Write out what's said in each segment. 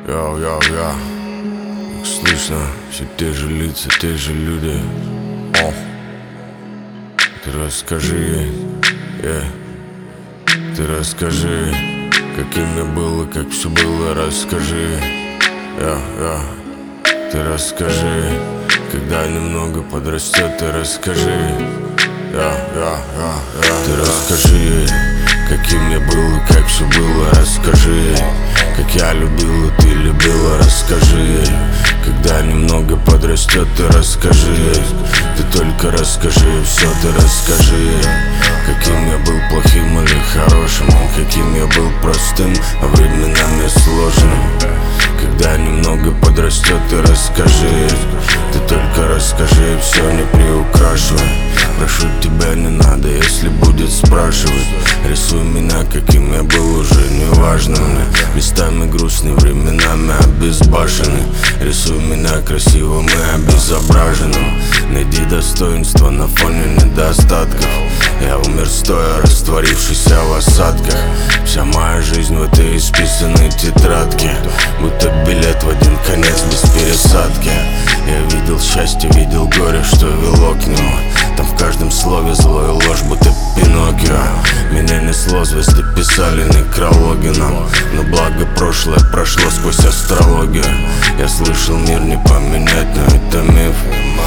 Йоу, как слышно, все те же лица, те же люди. О, ты расскажи, ты расскажи, каким я был и как все было, расскажи. Ты расскажи, когда немного подрастет, ты расскажи. Ты расскажи, каким я был и как все было, расскажи. Как я любил и ты любила, расскажи. Когда немного подрастет, ты расскажи. Ты только расскажи, все ты расскажи. Каким я был плохим или хорошим, каким я был простым, а временами сложным. Когда немного подрастет, ты расскажи. Ты только расскажи, все не приукрашивай. Прошу тебя, не надо, если будет спрашивать. Рисуй меня, каким я был, уже не важно мне. Местами грустный, временами обезбашенный. Рисуй меня красивым и обезображенным. Найди достоинство на фоне недостатков. Я умер стоя, растворившийся в осадках. Вся моя жизнь в этой исписанной тетрадке, будто билет в один конец без пересадки. Я видел счастье, видел горе, что вело к нему. Там в каждом слове зло и ложь, будто Пиноккио. Меня несло, звезды писали некрологи нам. Но благо прошлое прошло сквозь астрологию. Я слышал, мир не поменять, но это миф.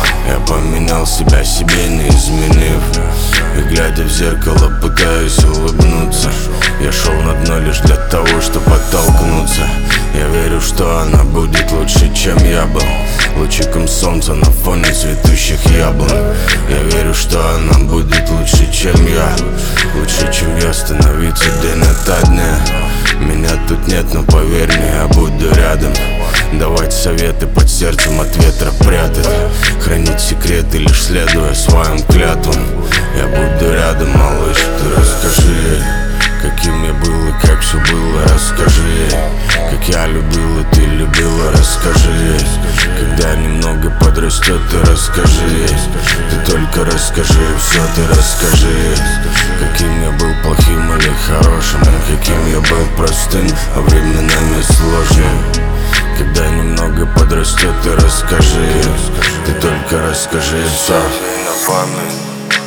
Я поменял себя себе, не изменив. И глядя в зеркало, пытаюсь улыбнуться. Я шел на дно лишь для того, чтобы оттолкнуться. Я верю, что она будет лучше, чем я был. Лучиком солнца на фоне цветущих яблонь. Я верю, что она будет лучше, чем я. Лучше, чем я, становиться день ото дня. Меня тут нет, но поверь мне, я буду рядом. Давать советы под сердцем от ветра прятать. Хранить секреты, лишь следуя своим клятвам. Я буду рядом, малыш, ты расскажи. Каким я был и как все было, расскажи. Как я любил и ты любила, расскажи. Когда немного подрастет, ты расскажи. Ты только расскажи, все ты расскажи. Каким я был плохим или хорошим, каким я был простым, а временами сложным. Когда немного подрастет, ты расскажи. Ты только расскажи, все. На память.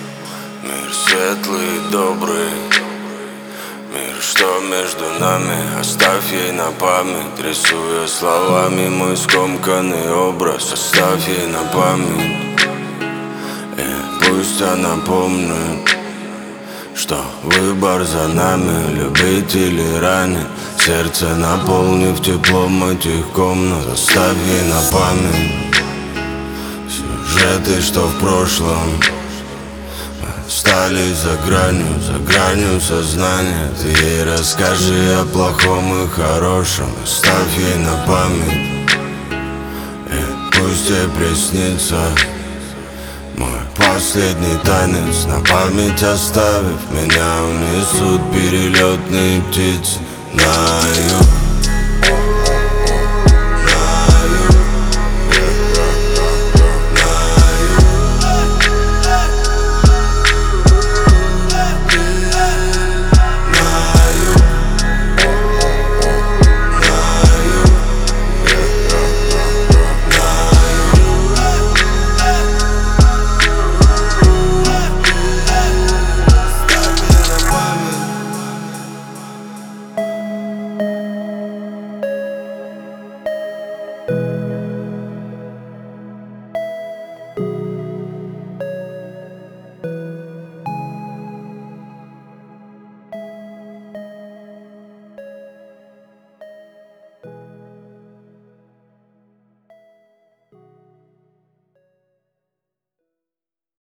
Мир светлый и добрый. Мир, что между нами, оставь ей на память. Рисуя словами мой скомканный образ, оставь ей на память. И пусть она помнит, что выбор за нами, любить или ранить. Сердце наполнив теплом этих комнат, оставь ей на память сюжеты, что в прошлом стали за гранью сознания. Ты ей расскажи о плохом и хорошем, оставь ей на память. И пусть ей приснится мой последний танец. На память оставив, меня унесут перелетные птицы на юг.